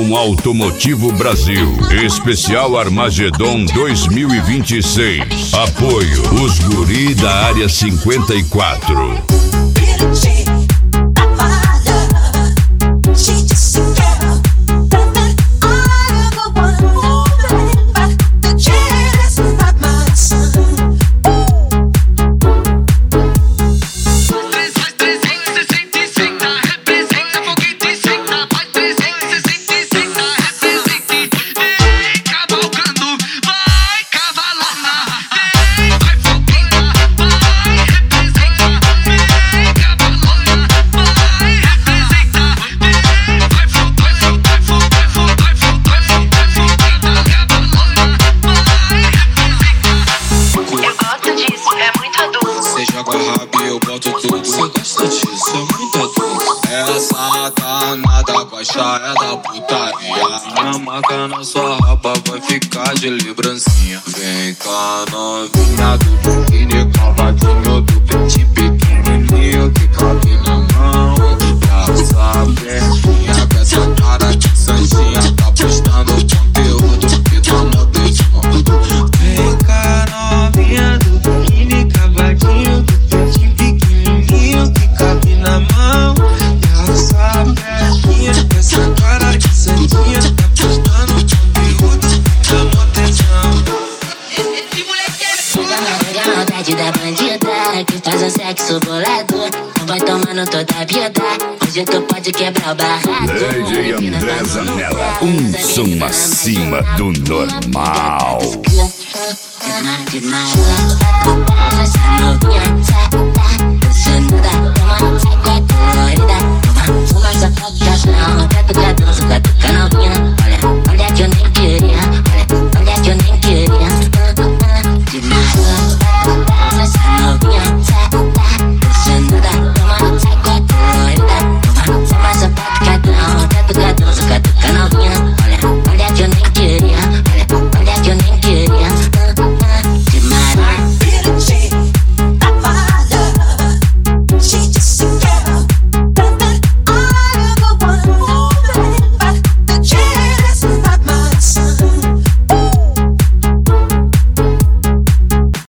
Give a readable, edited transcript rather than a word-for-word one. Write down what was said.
Fórum Automotivo Brasil. Especial Armagedon 2026. Apoio os guri da área 54. Essa danada gosta é da putaria. Minha marca na sua raba vai ficar de lembrancinha. Vem cá novinha do biquíni, cavadinho do pente pequenininho que cabe na mão. Pra perninha com essa cara de santinha, tá postando conteúdo que tá modernão. Vem cá novinha do biquíni, cavadinho do pente pequenininho que cabe na mão. Essa perninha com essa cara de santinha, tá postando conteúdo que tá modernão. Pega a maldade da bandida que faz um sexo bolador. Não vai tomando toda a vida, hoje tu pode quebrar o barraco. DJ André Zanella, som acima do normal. Olha que eu